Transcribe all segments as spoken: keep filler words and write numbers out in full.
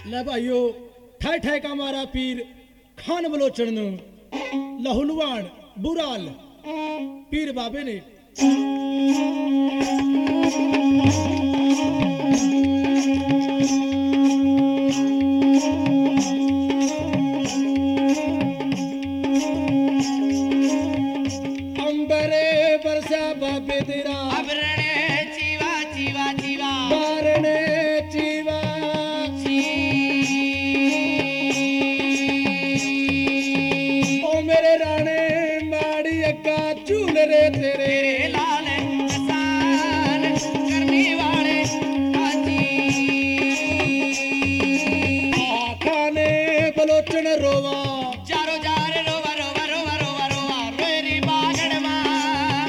ਲੈ ਭਾਈਓ ਠਾਇ ਠਾਇ ਕਾ ਮਾਰਾ ਪੀਰ ਖਾਨ ਬਲੋਚਣ ਨੂੰ ਲਹੂ ਲੁਹਾਣ ਬੁਰਾਲ ਪੀਰ ਬਾਬੇ ਨੇ ਅੰਬਰੇ ਬਰਸਾ ਬਾਬੇ ਤੇਰਾ ਅਬਰਣੇ ਚੀਵਾ ਚੀਵਾ ਚੀਵਾ ਬਾਰਣੇ ਚੀਵਾ ਓ ਮੇਰੇ ਰਾਣੇ ਮਾੜੀ ਅੱਗਾ ਝੂਲਰੇ ਤੇਰੇ ਲਾਲ ਕਿਸਾਨ ਕਰਨੀ ਵਾਲੇ ਕਾਜੀ ਖਾਨੇ ਬਲੋਚਣ ਰੋਵਾ ਚਾਰੋ ਜਾਰ ਰੋਵਾ ਰੋਵਾ ਰੋਵਾ ਰੋਵਾ ਰੋਵਾ ਰੋਏਰੀ ਬਾਗੜ ਮਾਂ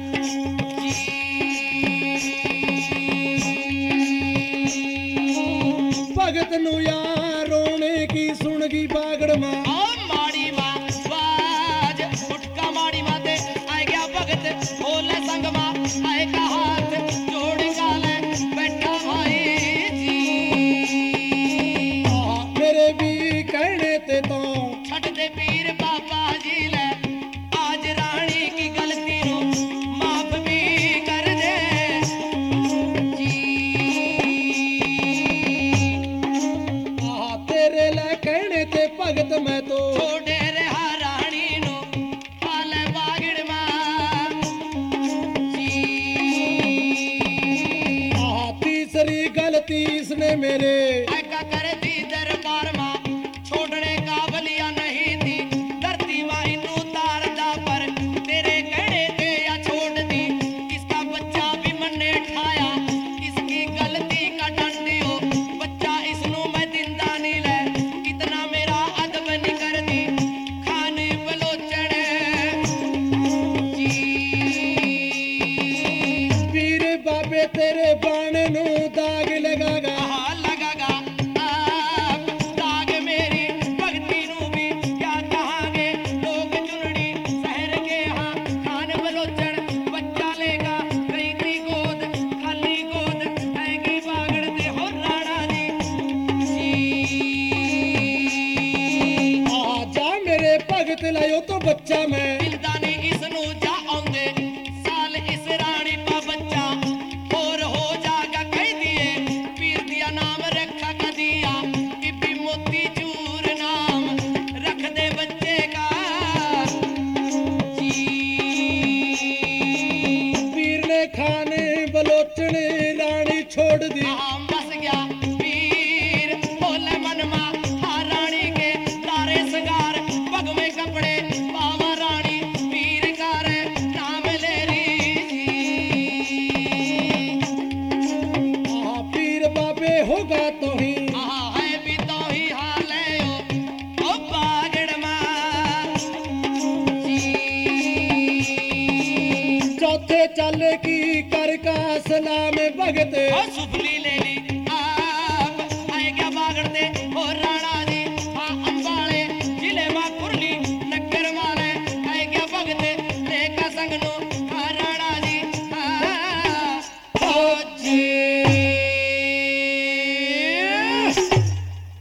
ਭਗਤ ਨੂੰ ਯਾਰ ਰੋਣੇ ਕੀ ਸੁਣ ਗਈ ਬਾਗੜ ਮਾਂ ਓ ਮਾੜੀ ਮਾਂ ਵਾਜ ਮੁਟਕਾ ਮਾੜੀ ਮਾਂ ਤੇ ਆਏ ਗਿਆ ਭਗਤ ਹੋਲੇ ਸੰਗ ਮਾਂ ਆਏ ਕਾ ਹਾਥ ਜੋੜ ਕਾਲੇ ਬੈਠਾ ਭਾਈ ਜੀ ਮੇਰੇ ਵੀ ਕਹਿਣੇ ਤੇ ਤੋਂ ਛੱਡ ਦੇ ਪੀਰ ਬਾਬਾ ਜੀ ਲੈ आज रानी की गलती नो माफ भी कर दे जी ਆ ਤੇਰੇ ਲੈ ਕਹਿਣੇ ਤੇ ਭਗਤ ਮੈਂ ਤੋ छोड़े रहा रानी नो हाले बागड़ मां जी आ तीसरी गलती इसने मेरे ऐका कर दी दरबार मां छोड़ने काबलिया नहीं थी धरती मां इनू तारदा पर तेरे कहने ते या छोड़ दी इसका बच्चा भी मन्ने ठाया इसकी गलती का डंडी हो बच्चा इसनू मैं दिंदा नहीं ले इतना मेरा अदब नहीं कर दी खाने बलोचन जी ਪੀਰ ਬਾਬੇ ਤੇਰੇ ਬਾਣ ਨੂੰ ਦਾਗ ਲਗਾਗਾ कहा लगागा आप दाग मेरी भक्ति नू भी क्या कहांगे लोग चुनड़ी शहर के हाँ खान बलोचन बच्चा लेगा कई कई गोद खाली गोद हैगी बागड़ दे हो राणा जी ਆ ਜਾ ਮੇਰੇ ਭਗਤ ਲਿਓ ਤੋਂ ਬੱਚਾ ਮੈਂ ਮਿਲਦਾ ਨੇ ਇਸ ਨੂੰ ਜਾ ਆਉਂਦੇ ਸਾਲ ਇਸ ਰਾਣੀ ਪਾ ਬੱਚਾ ਹੋਰ ਹੋ ਜਾਗਾ ਕਹਿ ਦੀਏ ਪੀਰ ਦਿਆ ਨਾਮ ਰੱਖਾ ਕਦੀਆ ਬੀਬੀ ਮੋਤੀ ਚੂਰ ਨਾਮ ਰੱਖ ਦੇ ਬੱਚੇ ਕਾ ਜੀ ਪੀਰ ਨੇ ਖਾਨੇ ਬਲੋਚਣ ਰਾਣੀ ਛੋੜ ਦੀ ਆਮ ਬਸ ਗਿਆ ਪੀਰ ਭੋਲੇ ਮਨ ਮਾ ਹਾਂ ਰਾਣੀ ਕੇ ਤਾਰੇ ਸੰਗਾਰ ਭਗਵੇਂ ਕੱਪੜੇ ਪਾਵਾ ਰਾਣੀ ਪੀਰ ਕਰ ਨਾਮ ਲੈ ਰੀ ਆ ਪੀਰ ਬਾਬੇ ਹੋਗਾ ਤੋਹੀ ਆਹ ਹੈ ਵੀ ਤੋ ਹੀ ਹਾਲ ਹੈ ਓ ਓ ਬਾਗੜ ਮਾਂ ਜੀ ਚੌਥੇ ਚੱਲ ਕੀ ਕਰ ਕਾ ਸਲਾਮ ਭਗਤ ਓ ਸੁਪਲੀ ਲੈ ਲਈ ਆਪ ਆਏ ਗਿਆ ਬਾਗੜ ਤੇ ਹੋ ਰਾਣਾ